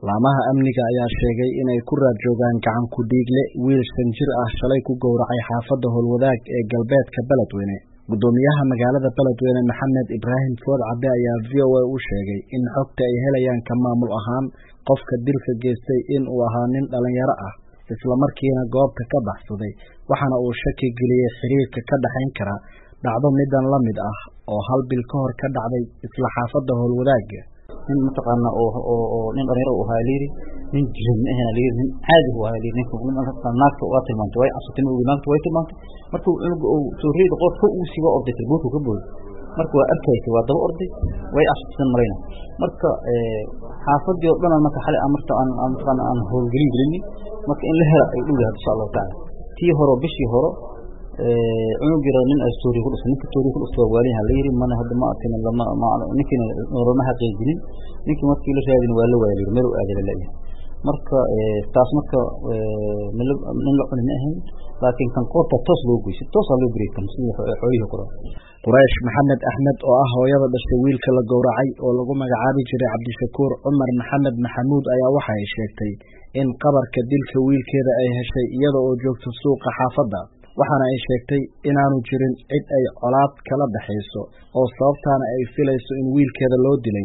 laamaha amniga ayaa sheegay inay ku raad joogaan gacan ku dhiigle wiil sanjir ah shalay ku gowracay xaafadda Howlwadaag ee galbeedka Beledweyne. Gudoomiyaha magaalada Beledweyne Maxamed Ibraahim Food Cabde ayaa VOA u sheegay in xogta ay helayaan ka maamul ahaan qofka dilka geystay in uu ahaa nin dhalinyaro ah isla markiina goobta ka baxsaday, waxaana uu shaki geliyay xiriirka ka dhaxayn kara dhacdo midan la mid ah oo hal bil ka hor ka dhacday isla xaafadda Howlwadaag. nin mataqaana oo nin dhalinyaro u haaleeri nin jirin ahna leeyahay nin caadi u haaleeri nin kuma naagta waa tilmaantay way asatay uu naagta way tilmaantay markuu uu soo reedo qofka uu siba orday buuku ka booday marka waa arkayay waa daba orday way asatay marayna marka xaafadii oo dhan marka xalay amarta aan howlgelin gelin marka in la helo ay u yahay insha Allah taala tii horo bishii horo unugira nin astoori ku dhashay ninka toori ku dhashay waaliha leeyahay mana hadda ma arkin lama ninkina normaha qeydin ninki markii la raadin waa la waaliyo meel u aadala leeyahay marka taas marka nin la cunay ahayn laakiin kan qoorta toos loo goysay toos loo guriyay kan sidii xoolihi qoro Quraysh Maxamed Ahmed oo ah hooyada dhashay wiilka la gowracay oo lagu magacaabi jiray Cabdishakuur Umar Maxamed Maxamuud ayaa waxa ay sheegtay in qabarka dilka wiilkeeda ay heshay iyada oo joogto suuqa xaafadda, waxaana ay sheegtay inaanu jirin cid ay colaad kala dhaxayso oo sababtaana ay filayso in wiilkeeda loo dilay.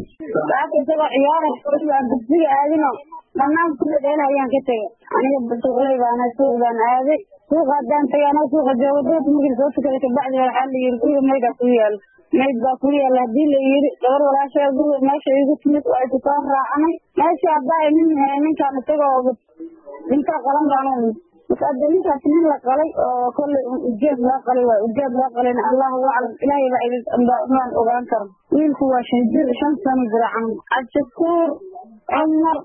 suuqa hadaan tagaana suuqa joogado mugin soo tukada ka bacdi waxa la yiri kuwa meeyda ku yaal meed baa ku yaal hadii la yiri gabar walaashay guriga meesha igu timid oo ay ku soo raacnay meesha abaay ninkaan tagay inta qalan baan متقدمين من القلي كل الجاب لا قلي والجاب لا قلي الله أعلم إلهي بعيد أمان أغانكر وين هو شنجر شمس مزرعا الشكور عمر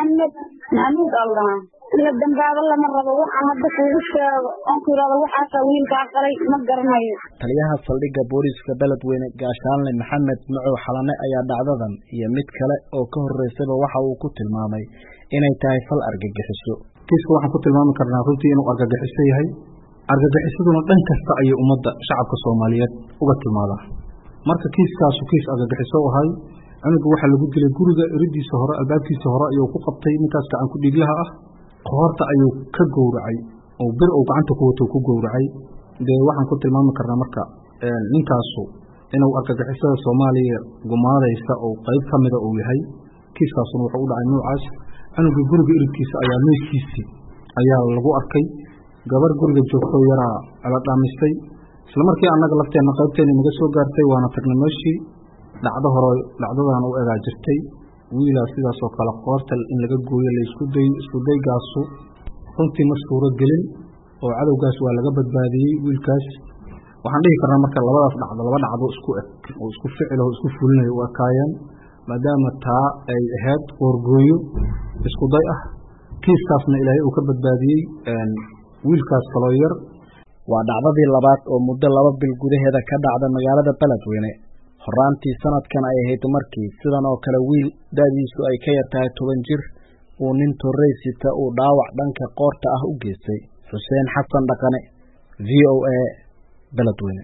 محمد الله إلا الدم بعد الله مرة بروح أمدك وش أنكر بروح أسوين كعقلي مقرنا taliyaha saldhigga booliska Beledweyne gaashaanle Maxamed Macow Xalane ayaa dhacdadan iyo mid kale oo ka horeysayba waxa uu ku tilmaamay inay tahay fal argagixiso. kiiska waxaan ku tilmaami karnaa runtii inuu argagixiso yahay. argagixisaduna dhan kasta ayay ummadda shacabka Soomaaliyeed uga tilmaadaan. marka kiiskaas kiis argagixiso ahay anigu waxa lagu dilay guriga iridiisa hore albaabkiisa hore ayuu ku qabtay ninkaas gacan ku dhiglaha ah qoorta ayuu ka gowracay oo bir uu gacanta ku wato ku gowracay. waxaan ku tilmaami karnaa marka ninkaasu inuu argagixisada Soomaaliya gumaadaysa oo qayb kamid ah uu yahay. kiiskaasuna wuxuu u dhacay noocaas anigu guriga iridkiisa ayaa meeshiisii ayaa lagu arkay gabar guriga joogto yaraa ala dhaamistay isla markii annaga lafteena qaybteena naga soo gaartay waana tagnay meeshii dhacdadan u egaa jirtay wiilaa sidaas oo kale qoorta in laga gooyo la isku daygaasu runtii ma suuro gelin oo cadowgaas waa laga badbaadiyey wiilkaas. waxaan dhihi karnaa marka labadaas laba dhacdo isku eg oo isku ficil oo isku fulinayo u ekaayeen maadaama taa ay ahayd qoorgooyo isku day ah kiiskaasna ilaahay uu ka badbaadiyey wiilkaas kaloo yar. waa dhacdadii labaad oo muddo 2 bil gudaheeda ka dhacda magaalada Beledweyne. horaantii sanadkan ay ahayd markii sidan oo kale wiil da'diisu ay ka yartahay 10 jir uu nin toreysita uu dhaawac dhanka qoorta ah u geystay. Xuseen Xasan Dhaqane, VOA, Beledweyne.